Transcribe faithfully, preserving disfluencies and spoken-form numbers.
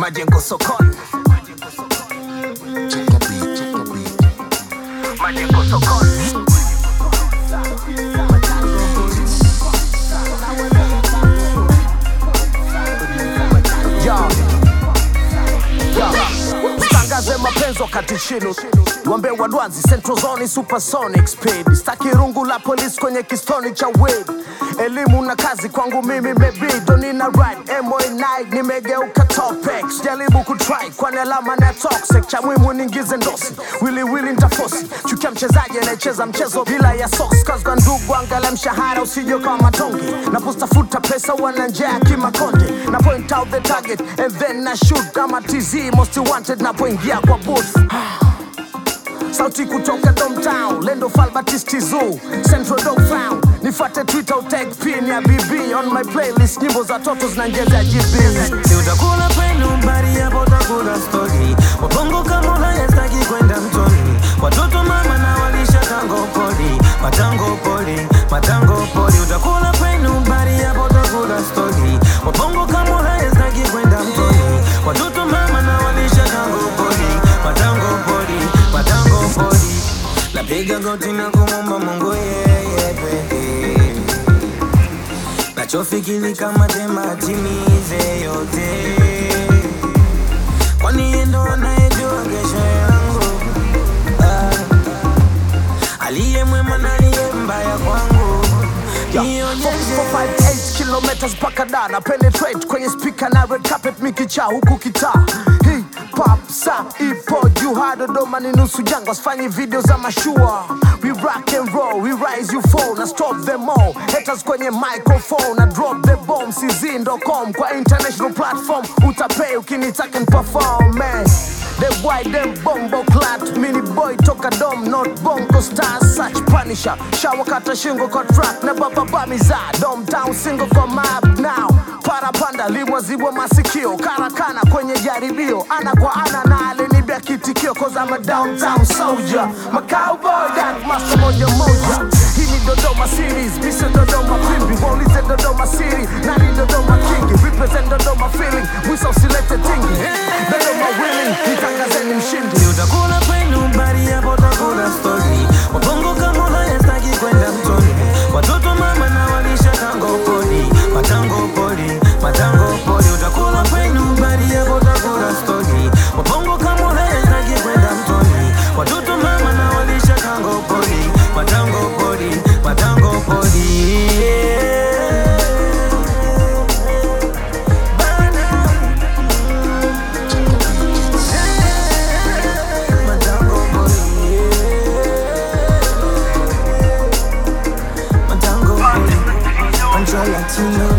Majengo sokoni. Majengo sokoni. Yo. Yo. Tangaze mapenzi wakati chini. Wambe wadwanzi Central Zone Supersonic Speed. Staki rungu la police kwenye kistoni cha weed. Elimu na kazi kwangu mimi maybe don't need a ride. M O night nimegeuka topics. Jaribu kutry kwani alama na toxic. Cha muhimu ningize ndosi. Willy willy nitafosi. Chukia mchezaji anayecheza mchezo bila ya socks. Cause kwa ndugu angalia mshahara usije kama matonge. Na postafuta pesa wana njaa kimakonde. Na point out the target and then na shoot kama T Z most wanted na poingia kwa booth. Sauti kutoka Domtown, Lendo Falbatisti Zoo, Central Dog Found. Nifate Twitter utag pin ya B B on my playlist, nyimbo za toto zinangeza G B. Si utakula kwenu mbari hapo utakula story. Wabongo kama hayastaki kwenda mtoni. Watoto mama na walisha tango poli. Matango poli, matango poli. Utakula kwenu mbari hapo utakula story. Wabongo kama hayastaki kwenda mtoni. Watoto mama na walisha tango poli. Matango poli, matango poli. Napiga goti na kumomba Mungu yeye pekee. Nachofikiri kama tema timize yote. Kwani yeye ndo anayejua kesho yangu. ah. Aliye mwema na aliye mbaya kwangu. four five eight kilometers paka da na penetrate kwenye speaker na red carpet mikicha huku kitaa. Hii pop sa ipo juu hado doma ni nusu jangwa sifanyi video za mashua. We rock and roll, we rise you fall na stop them all. Haters kwenye microphone na drop the bomb. C Z dot com kwa international platform. Utapay ukinitaka perform man. They white them bombo clat. Mini boy toka dom not bongo star such punisher. Shawa kata shingo kwa track na baba bamiza. Domtown single kwa map now. Parapanda limwa zibwa masikio. Karakana kwenye jaribio. Ana kwa ana na alinibia kitikio. Cause I'm a downtown soldier. My cowboy that master moja moja. Hii ni Dodoma series. Mission Dodoma Pimbi. Waulize Dodoma City. Nani Dodoma Kingi. Represent Dodoma feeling. Mwiso usilete tingi. Dodoma willing. Nitangazeni mshindi. Si utakula kwenu mbari hapo utakula story. Wabongo kama hayastaki kwenda mtoni. Watoto mama na walisha tango poli. Matango poli, matango poli. Utakula kwenu mbari hapo utakula story. Wabongo kama hayastaki kwenda mtoni. Watoto mama na walisha tango poli. Matango poli, matango poli. Latino.